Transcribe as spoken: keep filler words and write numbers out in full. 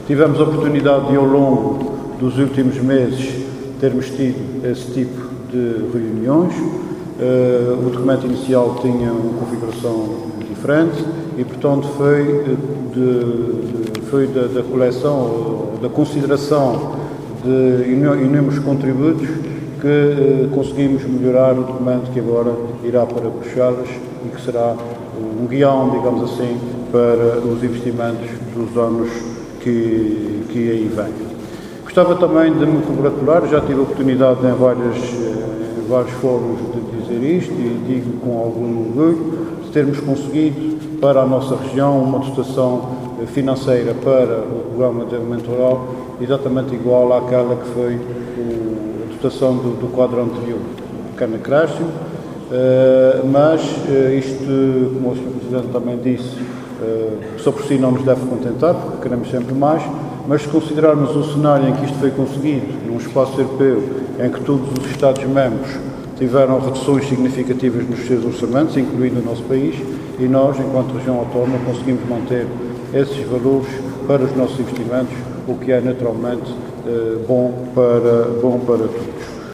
Tivemos a oportunidade de, ao longo dos últimos meses, termos tido esse tipo de reuniões. Uh, o documento inicial tinha uma configuração diferente e, portanto, foi, de, de, foi da, da coleção, da consideração de inúmeros contributos que uh, conseguimos melhorar o documento que agora irá para Bruxelas e que será um guião, digamos assim, para os investimentos dos anos que, que aí vêm. Gostava também de me congratular, já tive a oportunidade em, várias, em vários fóruns de dizer isto e digo com algum orgulho, de termos conseguido para a nossa região uma dotação financeira para o programa de desenvolvimento rural exatamente igual àquela que foi a dotação do, do quadro anterior, pequeno acréscimo, uh, mas uh, isto, como o senhor Presidente também disse, uh, só por si não nos deve contentar, porque queremos sempre mais, mas se considerarmos o cenário em que isto foi conseguido, num espaço europeu em que todos os Estados-membros tiveram reduções significativas nos seus orçamentos, incluindo o nosso país, e nós, enquanto região autónoma, conseguimos manter esses valores para os nossos investimentos, o que é naturalmente eh, bom para, bom para todos.